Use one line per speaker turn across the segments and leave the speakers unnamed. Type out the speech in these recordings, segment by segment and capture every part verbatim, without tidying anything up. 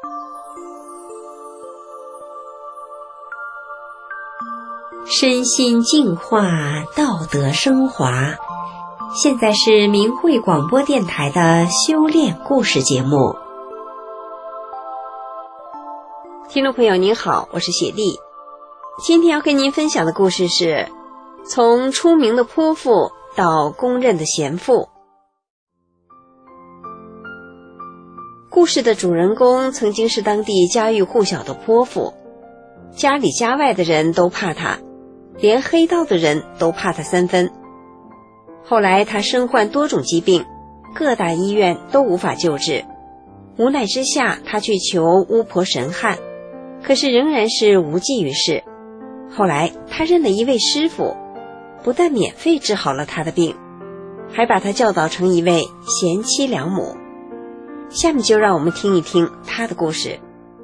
身心净化，道德升华。现在是明慧广播电台的修炼故事节目。听众朋友您好，我是雪莉。今天要跟您分享的故事是从出名的泼妇到公认的贤妇。故事的主人公曾经是当地家喻户晓的泼妇，家里家外的人都怕她，连黑道的人都怕她三分。后来她身患多种疾病，各大医院都无法救治，无奈之下她去求巫婆神汉，可是仍然是无济于事。后来她认了一位师傅，不但免费治好了她的病，还把她教导成一位贤妻良母。下面就让我们听一听她的故事。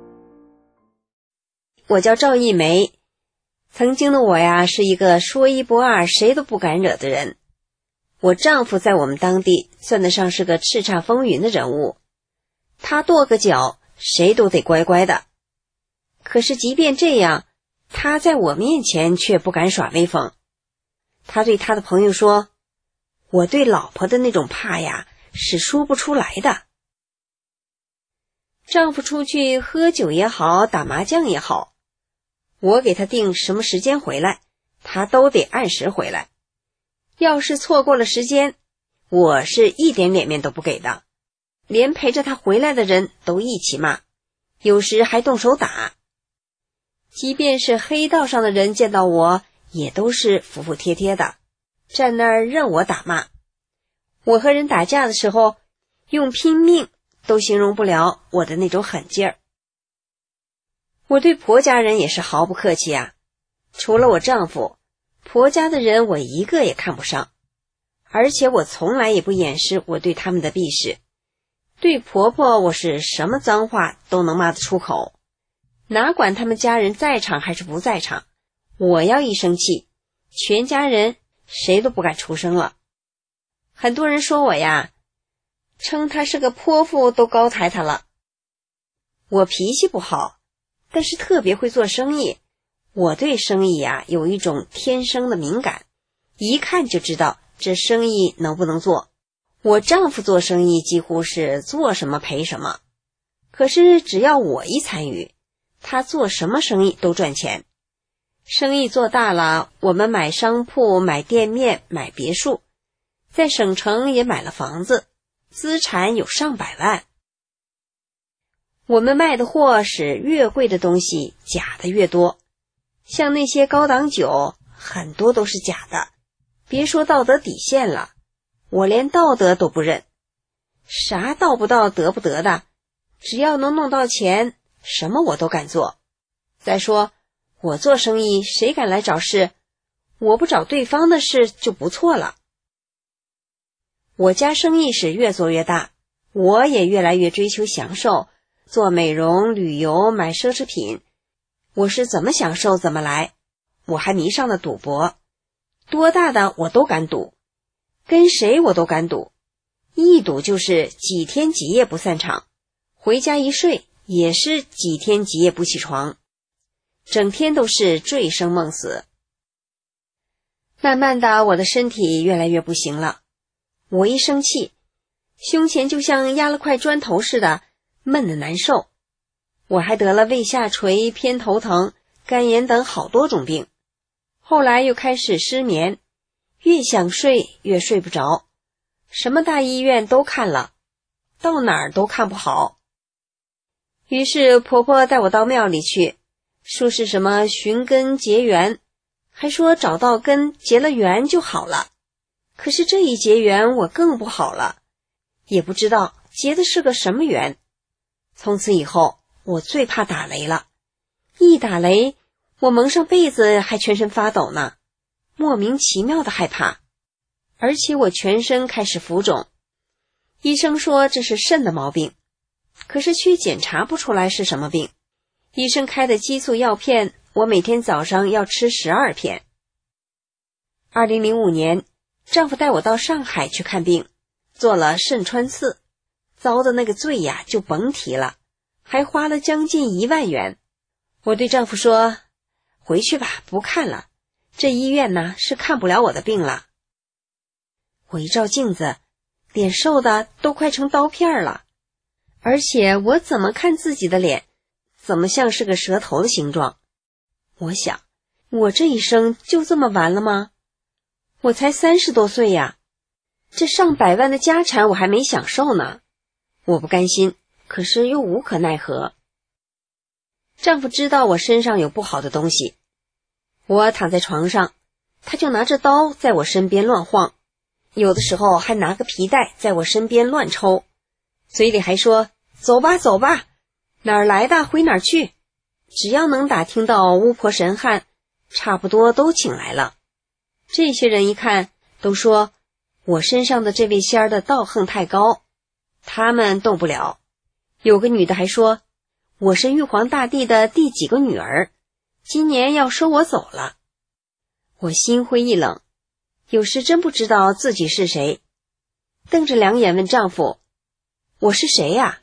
我叫赵一梅，曾经的我呀，是一个说一不二，谁都不敢惹的人。我丈夫在我们当地算得上是个叱咤风云的人物，他跺个脚，谁都得乖乖的。可是即便这样，他在我面前却不敢耍威风。他对他的朋友说，我对老婆的那种怕呀，是说不出来的。丈夫出去喝酒也好，打麻将也好，我给他定什么时间回来，他都得按时回来。要是错过了时间，我是一点脸面都不给的，连陪着他回来的人都一起骂，有时还动手打。即便是黑道上的人见到我，也都是服服帖帖的，站那儿任我打骂。我和人打架的时候，用拼命都形容不了我的那种狠劲儿。我对婆家人也是毫不客气啊，除了我丈夫，婆家的人我一个也看不上，而且我从来也不掩饰我对他们的鄙视。对婆婆，我是什么脏话都能骂得出口，哪管他们家人在场还是不在场，我要一生气，全家人谁都不敢出声了。很多人说我呀，称她是个泼妇都高抬她了。我脾气不好，但是特别会做生意。我对生意呀有一种天生的敏感，一看就知道这生意能不能做。我丈夫做生意几乎是做什么赔什么，可是只要我一参与，他做什么生意都赚钱。生意做大了，我们买商铺、买店面、买别墅，在省城也买了房子，资产有上百万。我们卖的货是越贵的东西假的越多，像那些高档酒很多都是假的，别说道德底线了，我连道德都不认。啥道不道得不得的，只要能弄到钱，什么我都敢做。再说我做生意谁敢来找事，我不找对方的事就不错了。我家生意是越做越大，我也越来越追求享受，做美容、旅游、买奢侈品，我是怎么享受怎么来。我还迷上了赌博，多大的我都敢赌，跟谁我都敢赌，一赌就是几天几夜不散场，回家一睡也是几天几夜不起床，整天都是醉生梦死。慢慢的，我的身体越来越不行了，我一生气，胸前就像压了块砖头似的，闷得难受。我还得了胃下垂、偏头疼、肝炎等好多种病。后来又开始失眠，越想睡越睡不着，什么大医院都看了，到哪儿都看不好。于是婆婆带我到庙里去，说是什么寻根结缘，还说找到根结了缘就好了。可是这一结缘我更不好了，也不知道结的是个什么缘。从此以后我最怕打雷了，一打雷我蒙上被子还全身发抖呢，莫名其妙的害怕，而且我全身开始浮肿。医生说这是肾的毛病，可是却检查不出来是什么病。医生开的激素药片，我每天早上要吃十二片。二零零五年，丈夫带我到上海去看病，做了肾穿刺，遭的那个罪呀就甭提了， 还花了将近一万元。我对丈夫说，回去吧，不看了，这医院呢是看不了我的病了。我一照镜子，脸瘦的都快成刀片了，而且我怎么看自己的脸，怎么像是个蛇头的形状。我想，我这一生就这么完了吗？我才三十多岁呀，这上百万的家产我还没享受呢。我不甘心，可是又无可奈何。丈夫知道我身上有不好的东西，我躺在床上，他就拿着刀在我身边乱晃，有的时候还拿个皮带在我身边乱抽，嘴里还说，走吧走吧，哪儿来的回哪儿去，只要能打听到巫婆神汉，差不多都请来了。这些人一看都说，我身上的这位仙儿的道行太高，他们动不了。有个女的还说，我是玉皇大帝的第几个女儿，今年要收我走了。我心灰意冷，有时真不知道自己是谁，瞪着两眼问丈夫，我是谁呀？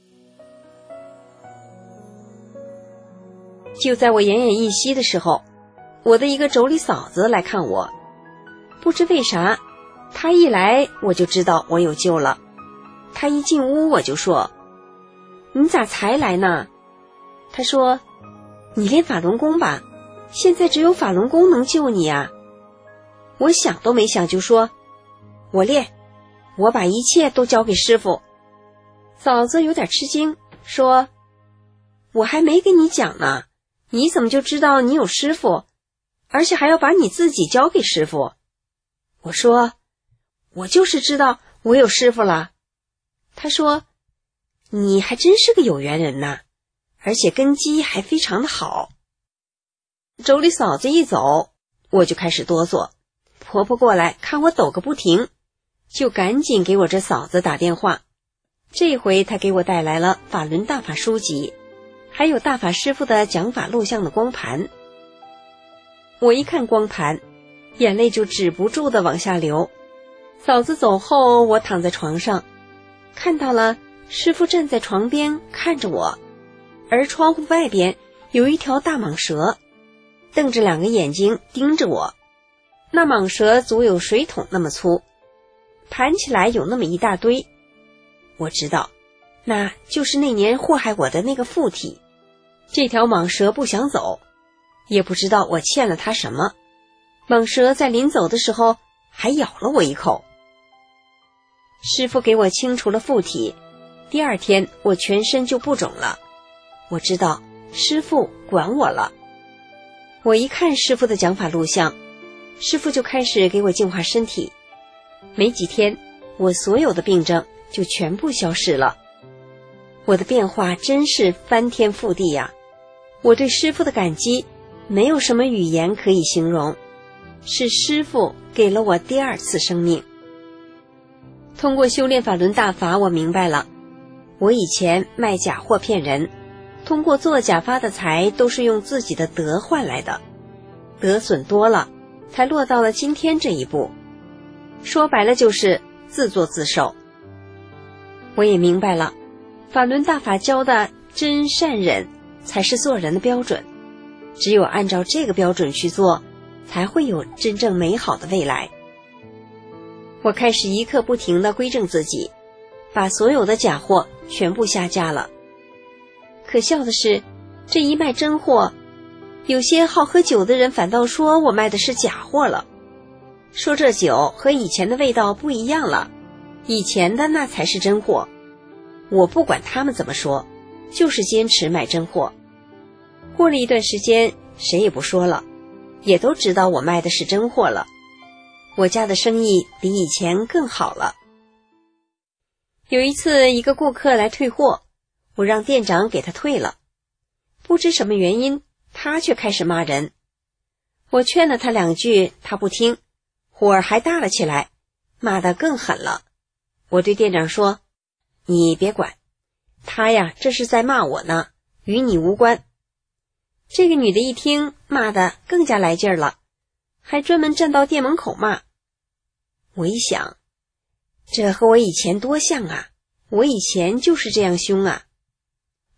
就在我奄奄一息的时候，我的一个妯娌嫂子来看我，不知为啥，她一来我就知道我有救了。她一进屋我就说，你咋才来呢？她说，你练法轮功吧，现在只有法轮功能救你啊。我想都没想就说，我练，我把一切都交给师傅。嫂子有点吃惊，说，我还没跟你讲呢，你怎么就知道你有师傅，而且还要把你自己交给师傅？我说，我就是知道我有师傅了。他说，你还真是个有缘人呐，而且根基还非常的好。妯娌嫂子一走，我就开始哆嗦，婆婆过来看我抖个不停，就赶紧给我这嫂子打电话。这回她给我带来了法轮大法书籍，还有大法师父的讲法录像的光盘。我一看光盘，眼泪就止不住的往下流。嫂子走后，我躺在床上，看到了师父站在床边看着我，而窗户外边有一条大蟒蛇，瞪着两个眼睛盯着我。那蟒蛇足有水桶那么粗，盘起来有那么一大堆。我知道，那就是那年祸害我的那个附体。这条蟒蛇不想走，也不知道我欠了它什么。蟒蛇在临走的时候还咬了我一口。师父给我清除了附体，第二天我全身就不肿了。我知道师父管我了。我一看师父的讲法录像，师父就开始给我净化身体。没几天，我所有的病症就全部消失了。我的变化真是翻天覆地呀！我对师父的感激没有什么语言可以形容，是师父给了我第二次生命。通过修炼法轮大法，我明白了，我以前卖假货骗人，通过做假发的财都是用自己的德换来的，得损多了，才落到了今天这一步。说白了就是自作自受。我也明白了，法轮大法教的真善忍才是做人的标准，只有按照这个标准去做，才会有真正美好的未来。我开始一刻不停地归正自己，把所有的假货全部下架了。可笑的是，这一卖真货，有些好喝酒的人反倒说我卖的是假货了，说这酒和以前的味道不一样了，以前的那才是真货。我不管他们怎么说，就是坚持卖真货。过了一段时间，谁也不说了，也都知道我卖的是真货了。我家的生意比以前更好了。有一次，一个顾客来退货，我让店长给他退了。不知什么原因，他却开始骂人。我劝了他两句，他不听，火儿还大了起来，骂得更狠了。我对店长说，你别管，他呀，这是在骂我呢，与你无关。这个女的一听，骂得更加来劲儿了，还专门站到店门口骂。我一想，这和我以前多像啊，我以前就是这样凶啊。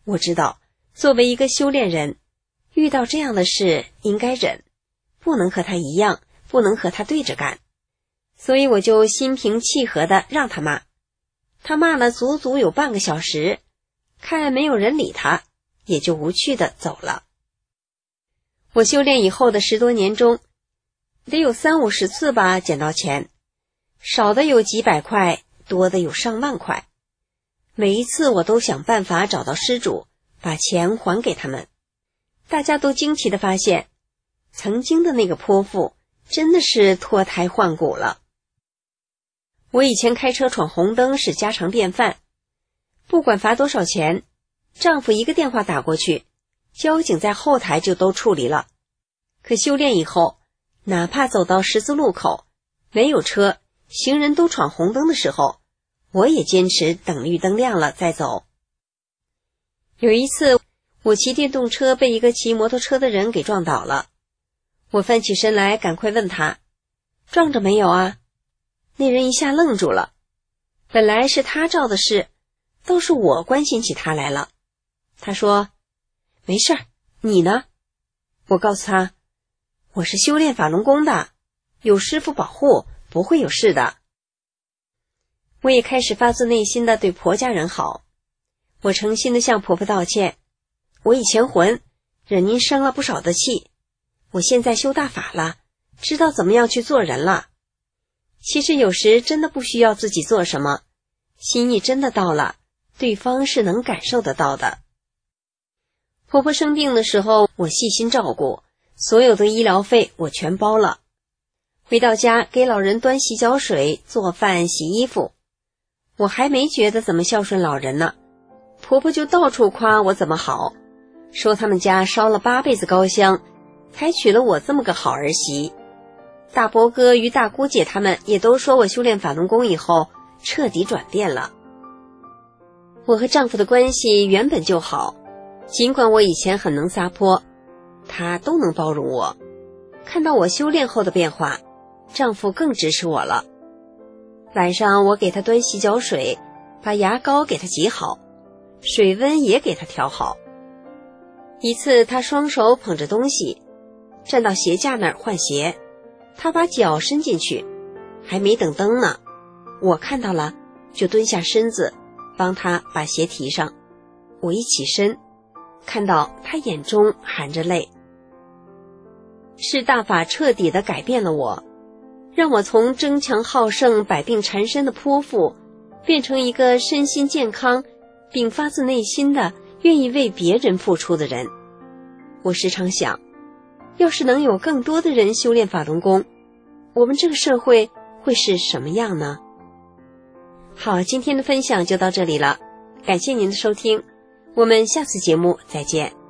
我知道，作为一个修炼人，遇到这样的事应该忍，不能和他一样，不能和他对着干。所以我就心平气和地让他骂。他骂了足足有半个小时，看没有人理他，也就无趣地走了。我修炼以后的十多年中，得有三五十次吧捡到钱，少的有几百块，多的有上万块。每一次我都想办法找到失主，把钱还给他们。大家都惊奇地发现，曾经的那个泼妇真的是脱胎换骨了。我以前开车闯红灯是家常便饭，不管罚多少钱，丈夫一个电话打过去，交警在后台就都处理了。可修炼以后，哪怕走到十字路口，没有车，行人都闯红灯的时候，我也坚持等绿灯亮了再走。有一次，我骑电动车被一个骑摩托车的人给撞倒了。我翻起身来，赶快问他，撞着没有啊？那人一下愣住了，本来是他肇的事，都是我关心起他来了。他说，没事儿，你呢？我告诉他，我是修炼法轮功的，有师父保护，不会有事的。我也开始发自内心的对婆家人好，我诚心的向婆婆道歉，我以前混，惹您生了不少的气，我现在修大法了，知道怎么样去做人了。其实有时真的不需要自己做什么，心意真的到了，对方是能感受得到的。婆婆生病的时候，我细心照顾，所有的医疗费我全包了。回到家给老人端洗脚水、做饭、洗衣服，我还没觉得怎么孝顺老人呢，婆婆就到处夸我怎么好，说他们家烧了八辈子高香，才娶了我这么个好儿媳。大伯哥与大姑姐他们也都说我修炼法轮功以后彻底转变了。我和丈夫的关系原本就好，尽管我以前很能撒泼，他都能包容我。看到我修炼后的变化，丈夫更支持我了。晚上我给他端洗脚水，把牙膏给他挤好，水温也给他调好。一次他双手捧着东西，站到鞋架那儿换鞋，他把脚伸进去，还没等灯呢，我看到了，就蹲下身子帮他把鞋提上。我一起身，看到他眼中含着泪。是大法彻底地改变了我，让我从争强好胜、百病缠身的泼妇，变成一个身心健康并发自内心的愿意为别人付出的人。我时常想，要是能有更多的人修炼法轮功，我们这个社会会是什么样呢？好，今天的分享就到这里了，感谢您的收听，我们下次节目再见。